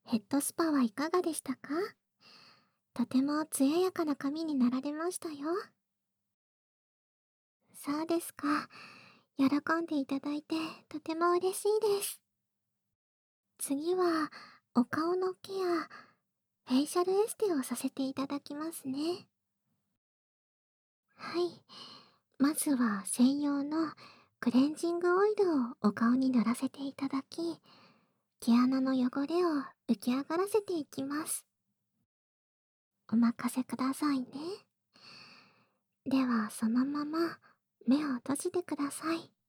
ヘッドスパはいかがでしたか？とても艶やかな髪になられましたよ。そうですか。喜んでいただいてとても嬉しいです。次は、お顔のケア、フェイシャルエステをさせていただきますね。はい。まずは専用のクレンジングオイルをお顔に塗らせていただき、毛穴の汚れを浮き上がらせていきます。お任せくださいね。ではそのまま目を閉じてください。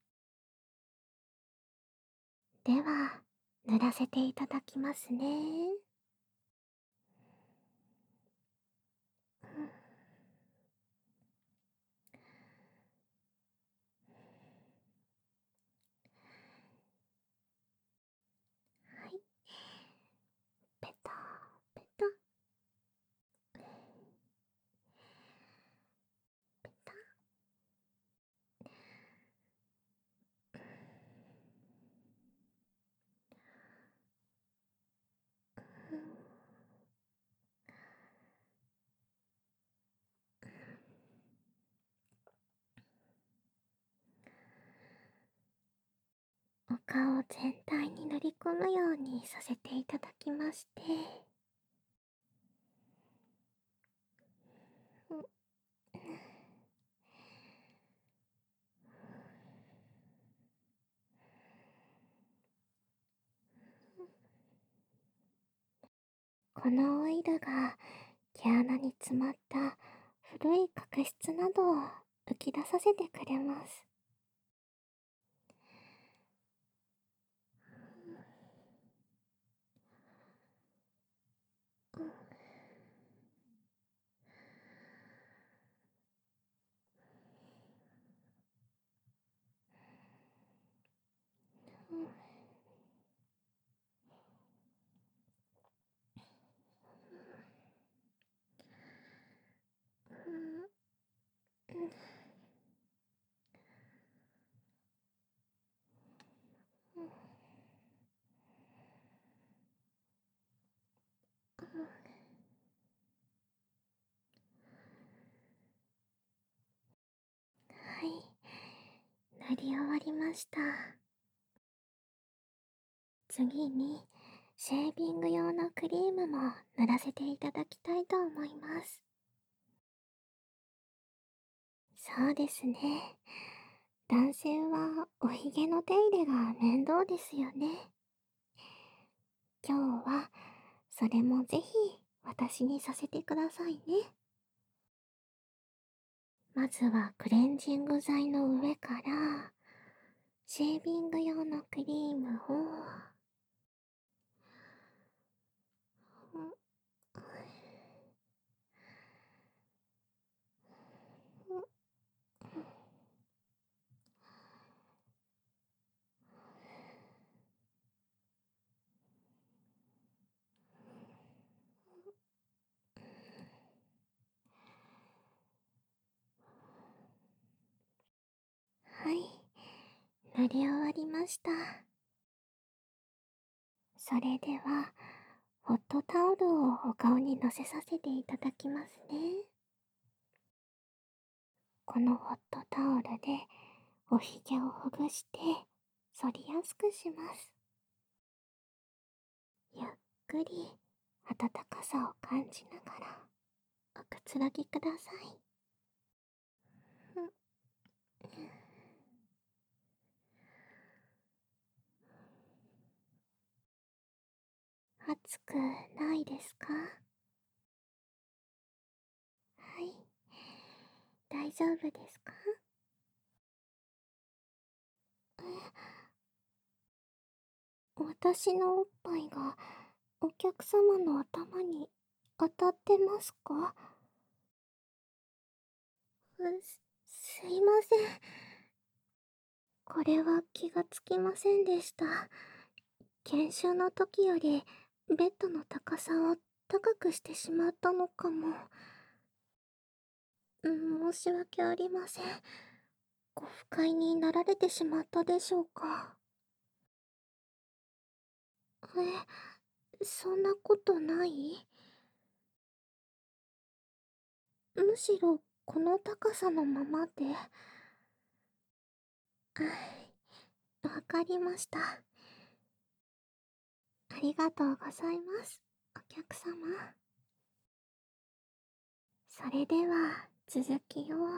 では、塗らせていただきますね。はい。ペタペタペタ。お顔全体に塗り込むようにさせていただきまして、このオイルが毛穴に詰まった古い角質などを浮き出させてくれます。はい、塗り終わりました。次に、シェービング用のクリームも塗らせていただきたいと思います。そうですね。男性はおひげの手入れが面倒ですよね。今日はそれもぜひ私にさせてくださいね。まずはクレンジング剤の上からシェービング用のクリームを、はい、塗り終わりました。それでは、ホットタオルをお顔にのせさせていただきますね。このホットタオルでおひげをほぐして反りやすくします。ゆっくり温かさを感じながらおくつろぎください。暑くないですか？はい、大丈夫ですか？私のおっぱいがお客様の頭に当たってますか？すいません。これは気がつきませんでした。研修の時よりベッドの高さを高くしてしまったのかも。申し訳ありません。ご不快になられてしまったでしょうか。 そんなことない？むしろこの高さのままで。わかりました。ありがとうございます、お客様。それでは続きを。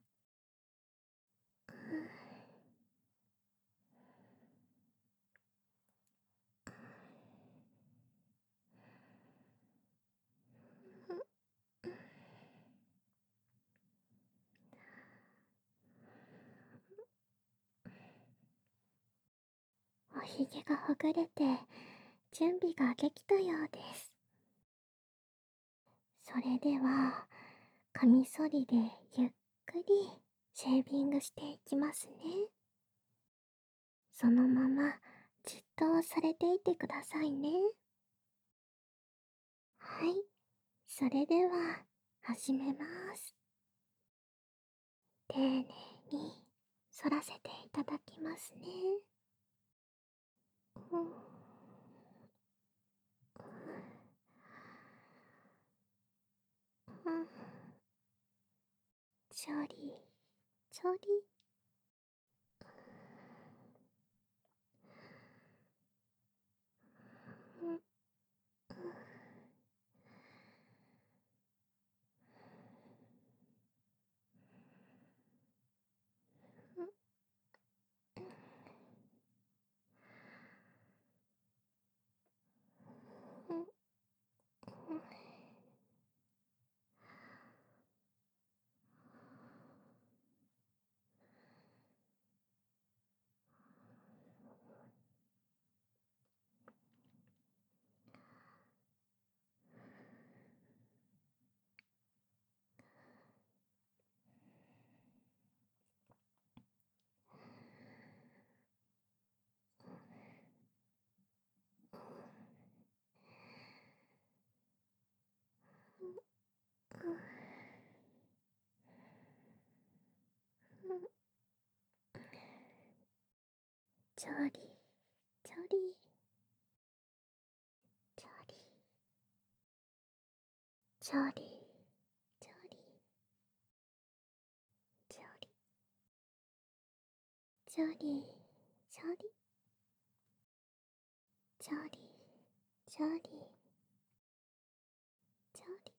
おひげがほぐれて準備ができたようです。それではカミソリでゆっくりシェービングしていきますね。そのままじっとされていてくださいね。はい、それでは始めます。丁寧に反らせていただきますね。うん、うん、ちょりちょり。うん、うん、うん、うん、ちょりちょりちょりちょりちょりちょりちょりちょりちょりちょりちょり。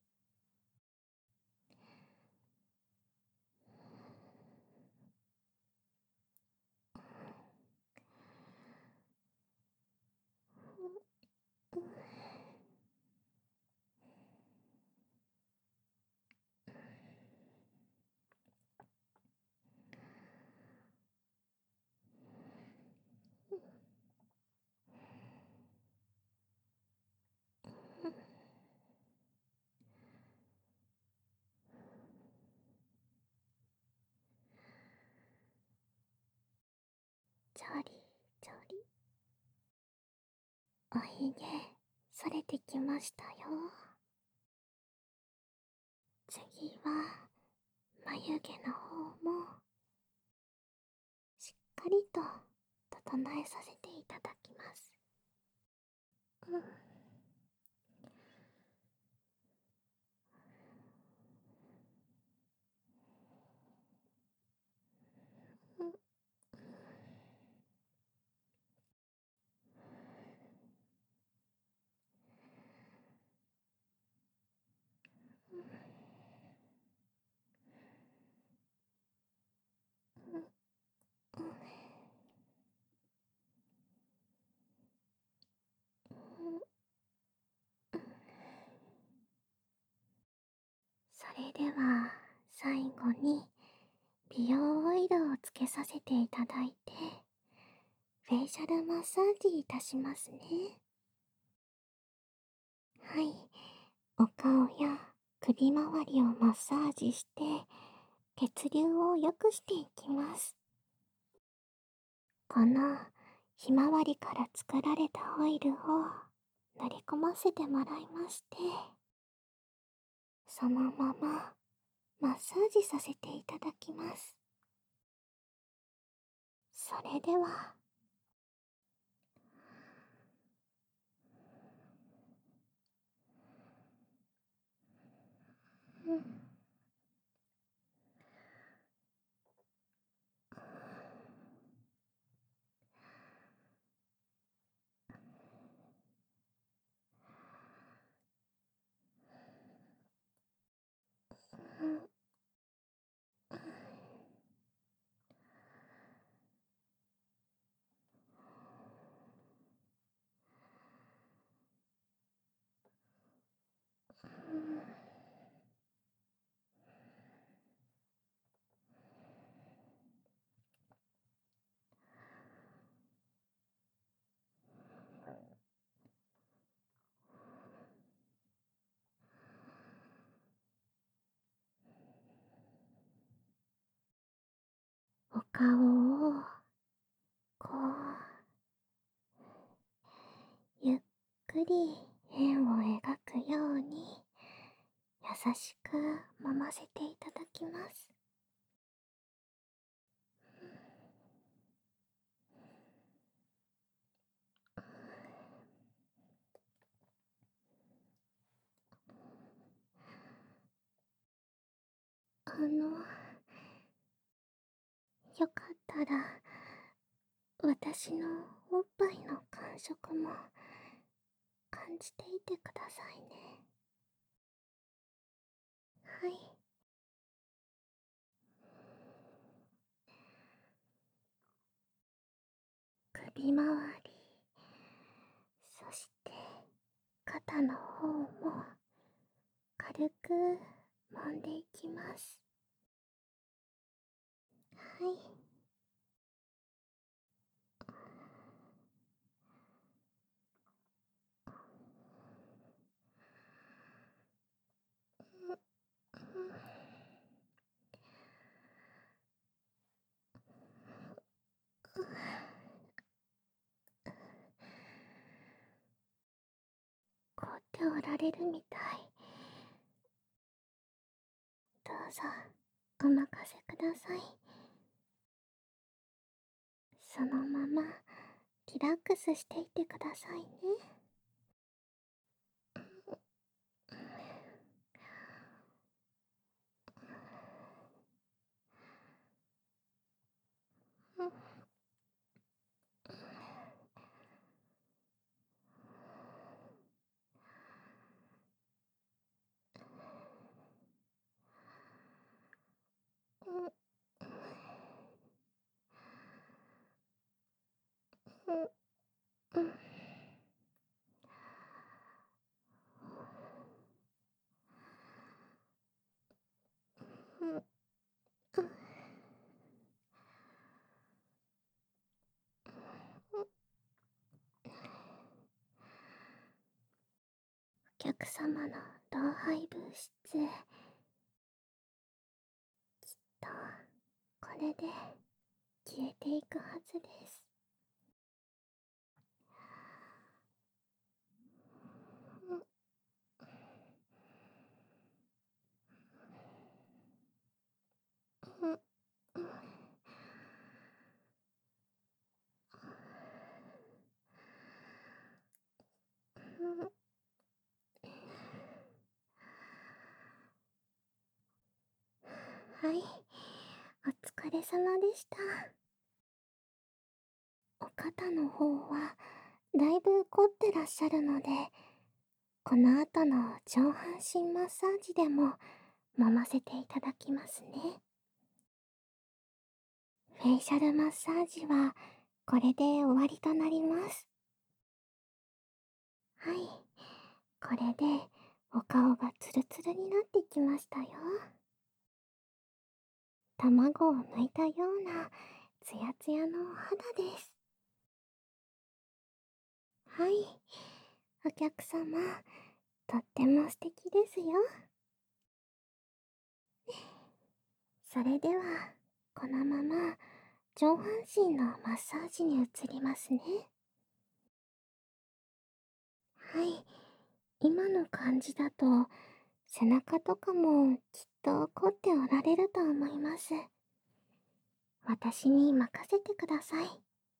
ちょりちょり。おひげそれてきましたよ。次は眉毛の方もしっかりと整えさせていただきます。うん、うん、うん、うん。それでは最後に美容オイルをつけさせていただいてフェイシャルマッサージいたしますね。はい、お顔や首周りをマッサージして血流を良くしていきます。このひまわりから作られたオイルを塗り込ませてもらいまして、そのままマッサージさせていただきます。それでは。 ん、お顔を、こう、ゆっくり円を描くように、優しく揉ませていただきます。よかったら、私のおっぱいの感触も感じていてくださいね。はい。首周り、そして肩の方も軽く揉んでいきます。はい。凍っておられるみたい。どうぞ、お任せください。そのまま、リラックスしていてくださいね。お客様の老廃物質、と、これで消えていくはずです。はい、お疲れ様でした。お肩の方はだいぶ凝ってらっしゃるので、この後の上半身マッサージでも揉ませていただきますね。フェイシャルマッサージはこれで終わりとなります。はい、これでお顔がツルツルになってきましたよ。卵を抜いたようなツヤツヤのお肌です。はい、お客様、とっても素敵ですよ。それでは、このまま上半身のマッサージに移りますね。はい、今の感じだと、背中とかもきっと凝っておられると思います。私に任せてください。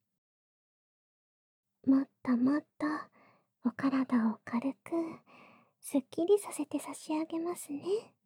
もっともっとお体を軽く、すっきりさせて差し上げますね。